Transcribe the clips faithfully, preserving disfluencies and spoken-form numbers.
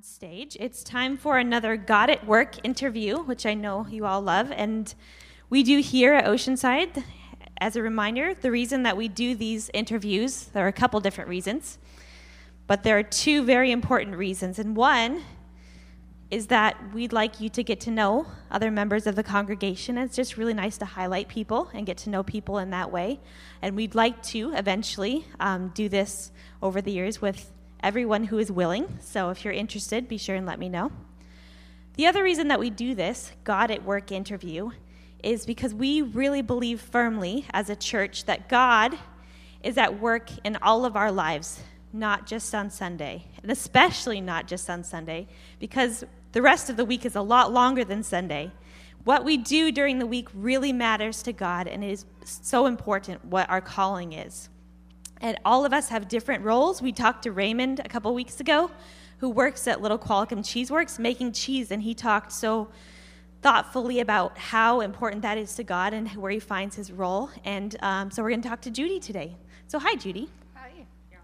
on stage. It's time for another God at Work interview, which I know you all love, and we do here at Oceanside. As a reminder, the reason that we do these interviews, there are a couple different reasons, but there are two very important reasons, and one is that we'd like you to get to know other members of the congregation. It's just really nice to highlight people and get to know people in that way, and we'd like to eventually um, do this over the years with everyone who is willing. So if you're interested, be sure and let me know. The other reason that we do this God at Work interview is because we really believe firmly as a church that God is at work in all of our lives, not just on Sunday, and especially not just on Sunday, because the rest of the week is a lot longer than Sunday. What we do during the week really matters to God, and it is so important what our calling is. And all of us have different roles. We talked to Raymond a couple weeks ago, who works at Little Qualicum Cheeseworks making cheese, and he talked so thoughtfully about how important that is to God and where he finds his role. And um, so we're going to talk to Judy today. So hi, Judy. Hi.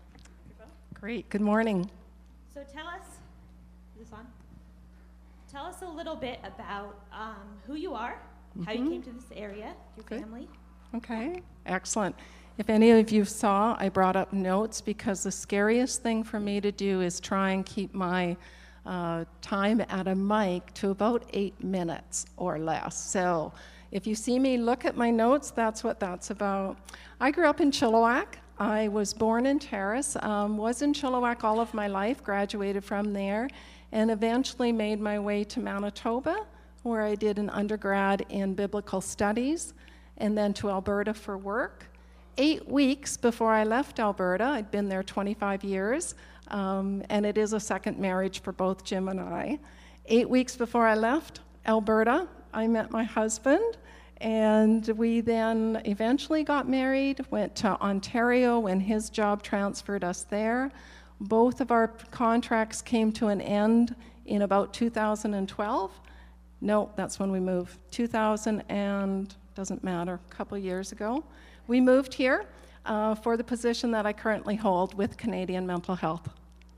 Great. Good morning. So tell us, is this on? Tell us a little bit about um, who you are, mm-hmm. how you came to this area, your Good. family. Okay. Excellent. If any of you saw, I brought up notes because the scariest thing for me to do is try and keep my uh, time at a mic to about eight minutes or less. So if you see me look at my notes, that's what that's about. I grew up in Chilliwack. I was born in Terrace, um, was in Chilliwack all of my life, graduated from there, and eventually made my way to Manitoba, where I did an undergrad in biblical studies, and then to Alberta for work. Eight weeks before I left Alberta, I'd been there twenty-five years, um, and it is a second marriage for both Jim and I. Eight weeks before I left Alberta, I met my husband, and we then eventually got married, went to Ontario when his job transferred us there. Both of our contracts came to an end in about two thousand twelve. No, that's when we moved. two thousand and, doesn't matter, a couple years ago. We moved here uh, for the position that I currently hold with Canadian Mental Health.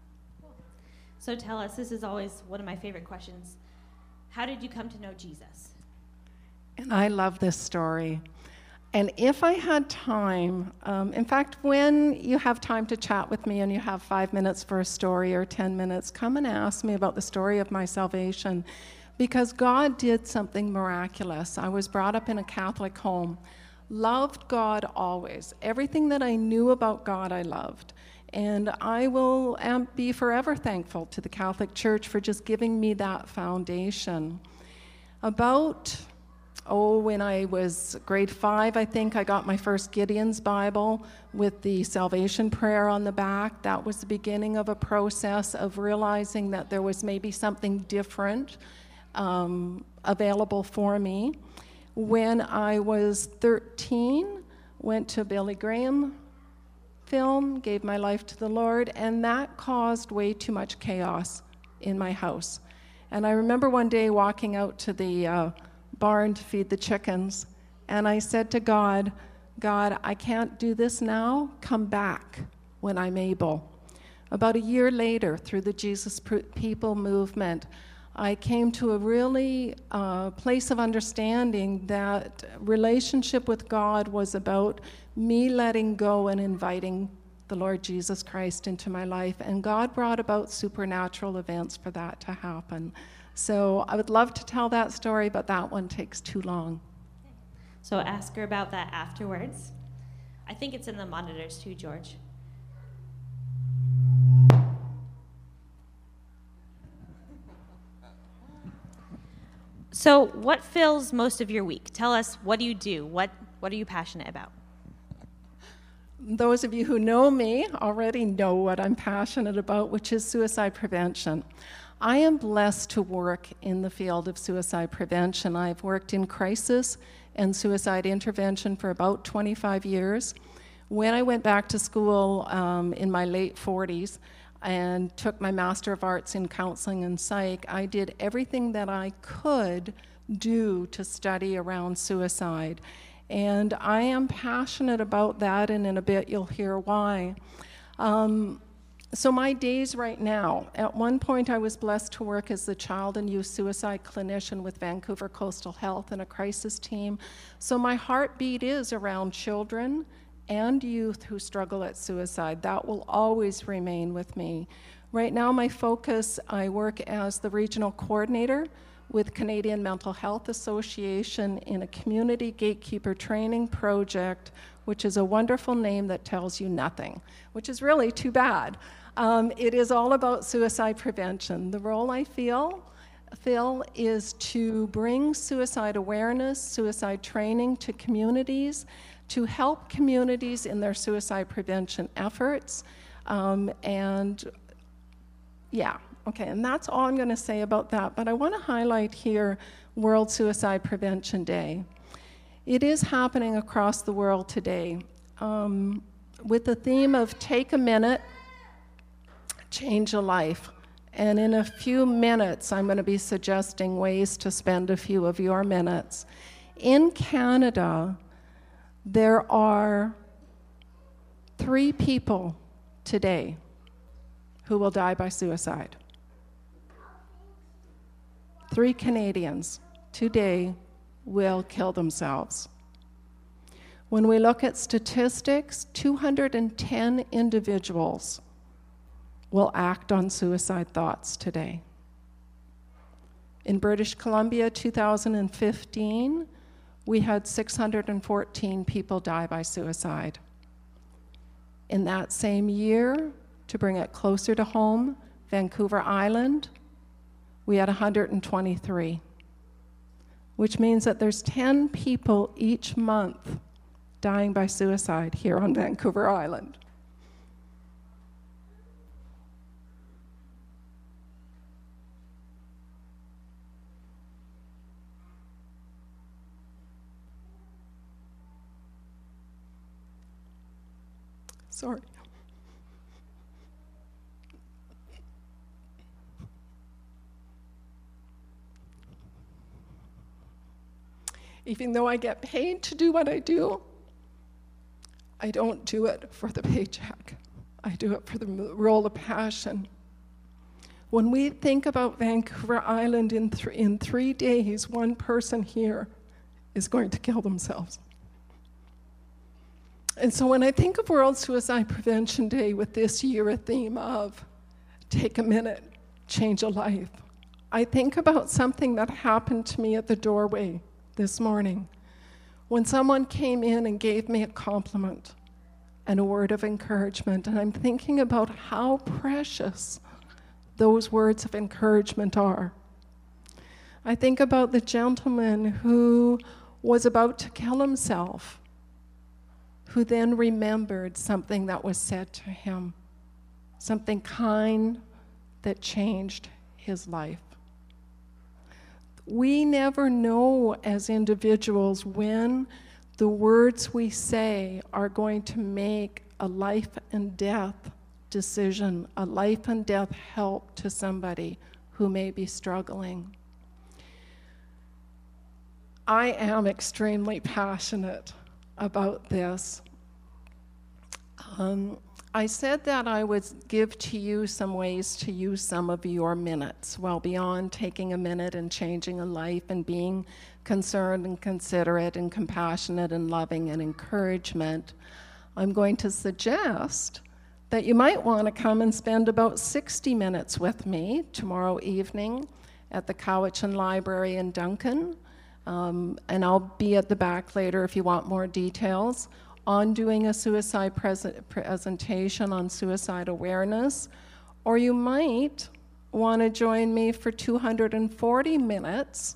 So tell us, this is always one of my favorite questions. How did you come to know Jesus? And I love this story. And if I had time, um, in fact, when you have time to chat with me and you have five minutes for a story or ten minutes, come and ask me about the story of my salvation. Because God did something miraculous. I was brought up in a Catholic home. Loved God always. Everything that I knew about God, I loved. And I will um, be forever thankful to the Catholic Church for just giving me that foundation. About, oh, when I was grade five, I think, I got my first Gideon's Bible with the salvation prayer on the back. That was the beginning of a process of realizing that there was maybe something different um, available for me. When I was thirteen, went to a Billy Graham film, gave my life to the Lord, and that caused way too much chaos in my house. And I remember one day walking out to the uh, barn to feed the chickens, and I said to God, God, I can't do this now. Come back when I'm able. About a year later, through the Jesus People movement, I came to a really uh, place of understanding that relationship with God was about me letting go and inviting the Lord Jesus Christ into my life. And God brought about supernatural events for that to happen. So I would love to tell that story, but that one takes too long. So ask her about that afterwards. I think it's in the monitors too, George. So what fills most of your week? Tell us, what do you do? What what are you passionate about? Those of you who know me already know what I'm passionate about, which is suicide prevention. I am blessed to work in the field of suicide prevention. I've worked in crisis and suicide intervention for about twenty-five years. When I went back to school um, in my late forties, and took my Master of Arts in Counseling and Psych, I did everything that I could do to study around suicide. And I am passionate about that, and in a bit you'll hear why. Um, So my days right now, at one point I was blessed to work as the child and youth suicide clinician with Vancouver Coastal Health and a crisis team. So my heartbeat is around children and youth who struggle at suicide. That will always remain with me. Right now my focus, I work as the regional coordinator with Canadian Mental Health Association in a community gatekeeper training project, which is a wonderful name that tells you nothing, which is really too bad. Um, it is all about suicide prevention. The role I feel, feel is to bring suicide awareness, suicide training to communities, to help communities in their suicide prevention efforts. Um, and yeah, okay, and that's all I'm going to say about that. But I want to highlight here World Suicide Prevention Day. It is happening across the world today um, with the theme of take a minute, change a life. And in a few minutes, I'm going to be suggesting ways to spend a few of your minutes. In Canada, there are three people today who will die by suicide. Three Canadians today will kill themselves. When we look at statistics, two hundred ten individuals will act on suicide thoughts today. In British Columbia, two thousand fifteen, we had six hundred fourteen people die by suicide. In that same year, to bring it closer to home, Vancouver Island, we had one hundred twenty-three, which means that there's ten people each month dying by suicide here on Vancouver Island. Sorry. Even though I get paid to do what I do, I don't do it for the paycheck. I do it for the role of passion. When we think about Vancouver Island in, th- in three days, one person here is going to kill themselves. And so when I think of World Suicide Prevention Day with this year a theme of take a minute, change a life, I think about something that happened to me at the doorway this morning when someone came in and gave me a compliment and a word of encouragement. And I'm thinking about how precious those words of encouragement are. I think about the gentleman who was about to kill himself, who then remembered something that was said to him, something kind that changed his life. We never know as individuals when the words we say are going to make a life and death decision, a life and death help to somebody who may be struggling. I am extremely passionate about this. Um, I said that I would give to you some ways to use some of your minutes, well beyond taking a minute and changing a life and being concerned and considerate and compassionate and loving and encouragement. I'm going to suggest that you might want to come and spend about sixty minutes with me tomorrow evening at the Cowichan Library in Duncan. Um, and I'll be at the back later if you want more details on doing a suicide pres- presentation on suicide awareness. Or you might want to join me for two hundred forty minutes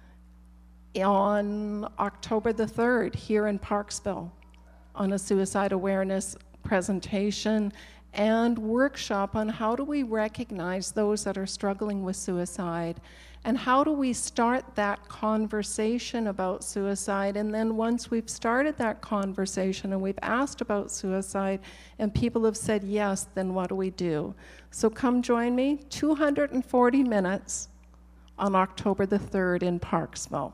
on October the third here in Parksville on a suicide awareness presentation and workshop on how do we recognize those that are struggling with suicide and how do we start that conversation about suicide. And then once we've started that conversation and we've asked about suicide and people have said yes, then what do we do? So come join me, two hundred forty minutes on October the third in Parksville.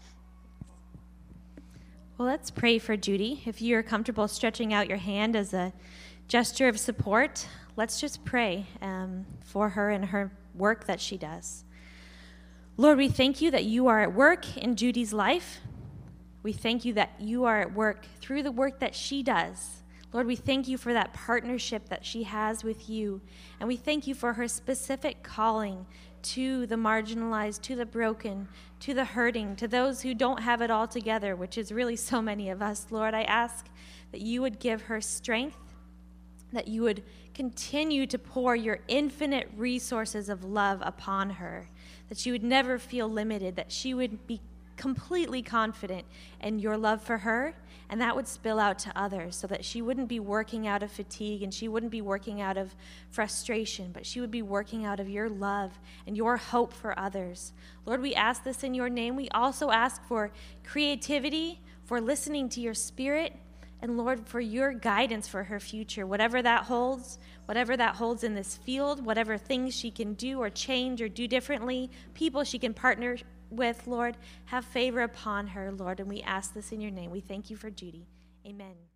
Well, let's pray for Judy. If you're comfortable stretching out your hand as a gesture of support, let's just pray um, for her and her work that she does. Lord, we thank you that you are at work in Judy's life. We thank you that you are at work through the work that she does. Lord, we thank you for that partnership that she has with you. And we thank you for her specific calling to the marginalized, to the broken, to the hurting, to those who don't have it all together, which is really so many of us. Lord, I ask that you would give her strength, that you would continue to pour your infinite resources of love upon her, that she would never feel limited, that she would be completely confident in your love for her, and that would spill out to others so that she wouldn't be working out of fatigue and she wouldn't be working out of frustration, but she would be working out of your love and your hope for others. Lord, we ask this in your name. We also ask for creativity, for listening to your Spirit, and Lord, for your guidance for her future, whatever that holds, whatever that holds in this field, whatever things she can do or change or do differently, people she can partner with, Lord, have favor upon her, Lord, and we ask this in your name. We thank you for Judy. Amen.